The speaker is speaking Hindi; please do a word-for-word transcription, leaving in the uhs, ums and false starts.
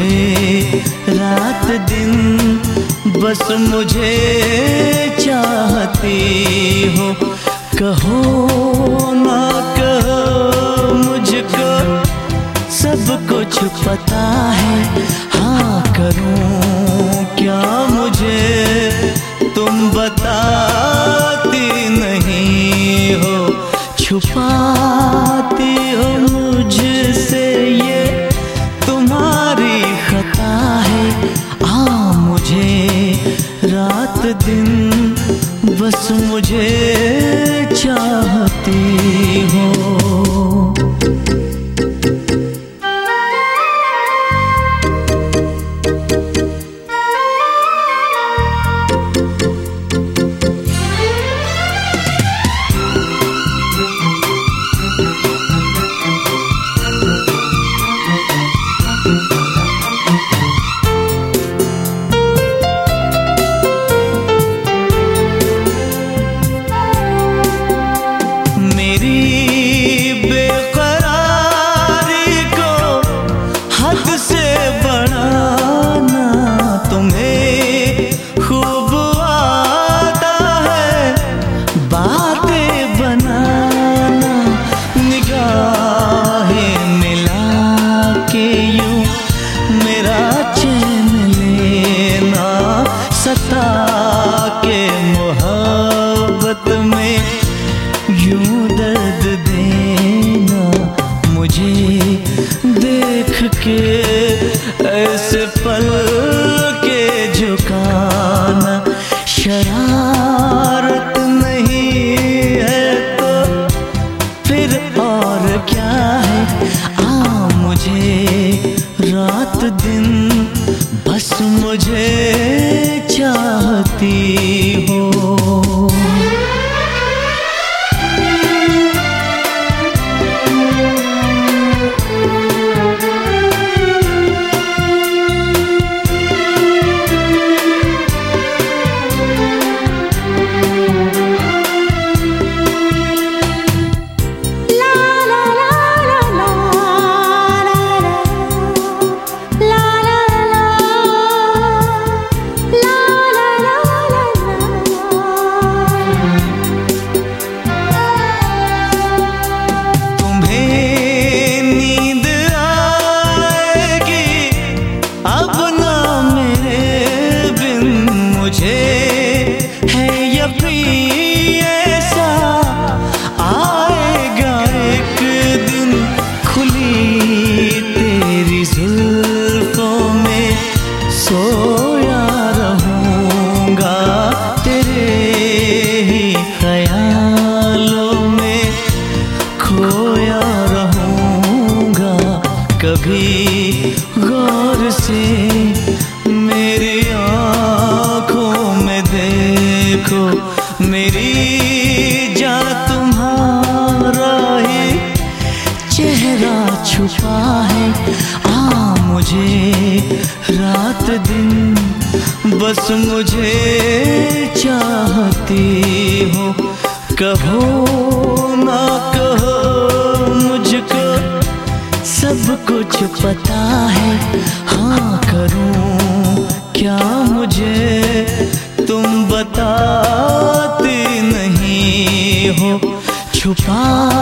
मुझे रात दिन, बस मुझे चाहती हो। कहो ना कहो मुझको सब कुछ पता है, हाँ करूं क्या मुझे तुम बताती नहीं हो। छुपाती हो मुझसे ये तुम्हारी खता है, हाँ मुझे रात दिन बस मुझे चाहती हो। के मोहब्बत में यूं दर्द देना, मुझे देख के ऐसे पल के झुकाना। शरारत नहीं है तो फिर और क्या है, आ मुझे रात दिन बस मुझे चाहती हो। सोया रहूंगा तेरे ही ख्यालों में, खोया रहूंगा। कभी गौर से मेरी आँखों में देखो, मेरी जान तुम्हारा ही चेहरा छुपा है। आ मुझे रात दिन बस मुझे चाहती हो। कहो ना कहो मुझको सब कुछ पता है, हाँ करूं क्या मुझे तुम बताती नहीं हो। छुपा